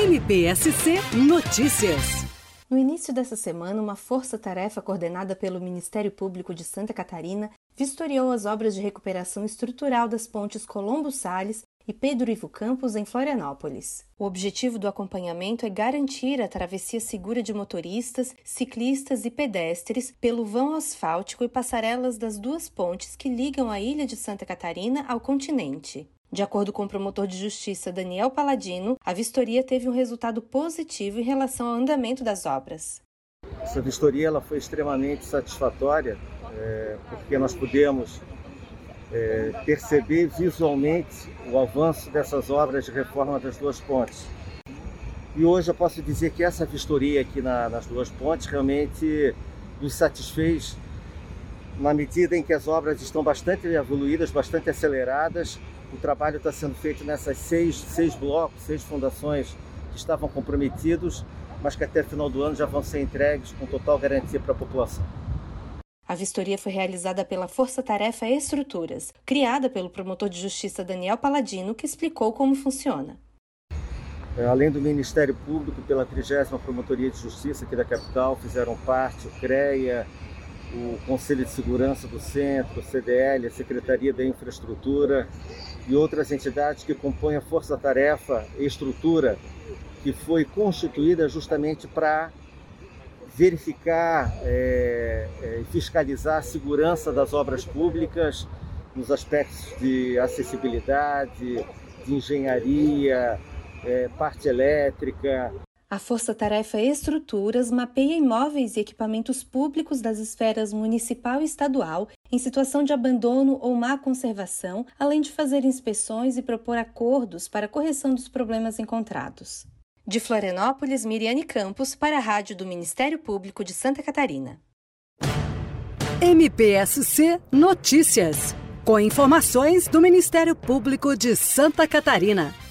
MPSC Notícias. No início dessa semana, uma força-tarefa coordenada pelo Ministério Público de Santa Catarina vistoriou as obras de recuperação estrutural das pontes Colombo Salles e Pedro Ivo Campos, em Florianópolis. O objetivo do acompanhamento é garantir a travessia segura de motoristas, ciclistas e pedestres pelo vão asfáltico e passarelas das duas pontes que ligam a ilha de Santa Catarina ao continente. De acordo com o promotor de justiça Daniel Paladino, a vistoria teve um resultado positivo em relação ao andamento das obras. Essa vistoria ela foi extremamente satisfatória, porque nós pudemos perceber visualmente o avanço dessas obras de reforma das duas pontes. E hoje eu posso dizer que essa vistoria aqui nas duas pontes realmente nos satisfez, na medida em que as obras estão bastante evoluídas, bastante aceleradas. O trabalho está sendo feito nessas seis blocos, 6 fundações que estavam comprometidos, mas que até final do ano já vão ser entregues com total garantia para a população. A vistoria foi realizada pela Força-Tarefa Estruturas, criada pelo promotor de justiça Daniel Paladino, que explicou como funciona. Além do Ministério Público, pela 30ª Promotoria de Justiça aqui da capital, fizeram parte o CREA, o Conselho de Segurança do Centro, o CDL, a Secretaria da Infraestrutura e outras entidades que compõem a Força-Tarefa Estrutura, que foi constituída justamente para verificar e fiscalizar a segurança das obras públicas nos aspectos de acessibilidade, de engenharia, parte elétrica. A Força-Tarefa Estruturas mapeia imóveis e equipamentos públicos das esferas municipal e estadual em situação de abandono ou má conservação, além de fazer inspeções e propor acordos para a correção dos problemas encontrados. De Florianópolis, Miriane Campos, para a Rádio do Ministério Público de Santa Catarina. MPSC Notícias, com informações do Ministério Público de Santa Catarina.